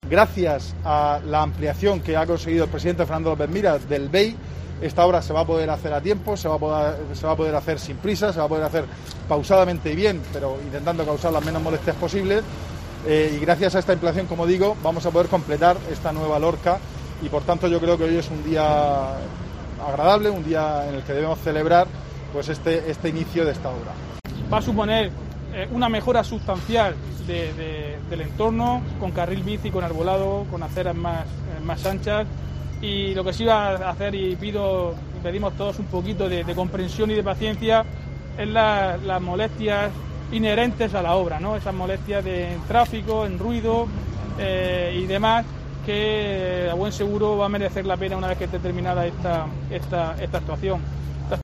Gracias a la ampliación que ha conseguido el presidente Fernando López Miras del BEI, esta obra se va a poder hacer a tiempo, se va a poder hacer sin prisa, se va a poder hacer pausadamente y bien, pero intentando causar las menos molestias posibles. Y gracias a esta ampliación, como digo, vamos a poder completar esta nueva Lorca y por tanto yo creo que hoy es un día agradable, un día en el que debemos celebrar pues este inicio de esta obra. Va a suponer una mejora sustancial del entorno, con carril bici, con arbolado, con aceras más anchas, y lo que sí va a hacer, y pedimos todos un poquito de comprensión y de paciencia, es las molestias inherentes a la obra, ¿no? Esas molestias en tráfico, en ruido y demás, que a buen seguro va a merecer la pena una vez que esté terminada esta actuación.